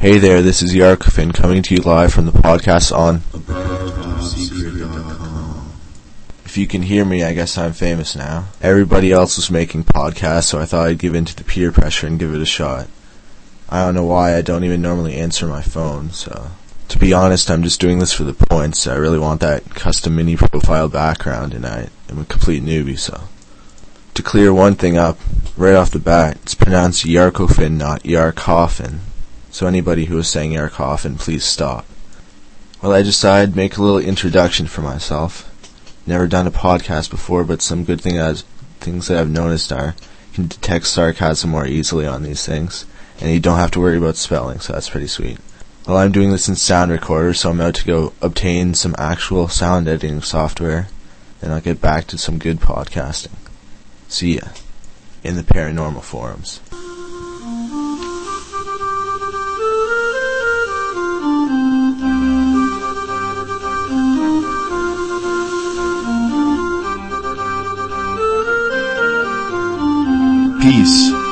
Hey there, this is Yarkofin coming to you live from the podcast on If you can hear me, I guess I'm famous now. Everybody else was making podcasts, so I thought I'd give in to the peer pressure and give it a shot. I don't know why, I don't even normally answer my phone, so... To be honest, I'm just doing this for the points. I really want that custom mini profile background, and I am a complete newbie, so... To clear one thing up, right off the bat, it's pronounced Yarkofin, not Yarkofin. So anybody who is saying Yarkofin, please stop. Well, I decided to make a little introduction for myself. Never done a podcast before, but some good things that I've noticed are you can detect sarcasm more easily on these things, and you don't have to worry about spelling, so that's pretty sweet. Well, I'm doing this in Sound Recorder, so I'm out to go obtain some actual sound editing software, and I'll get back to some good podcasting. See ya in the paranormal forums. Peace.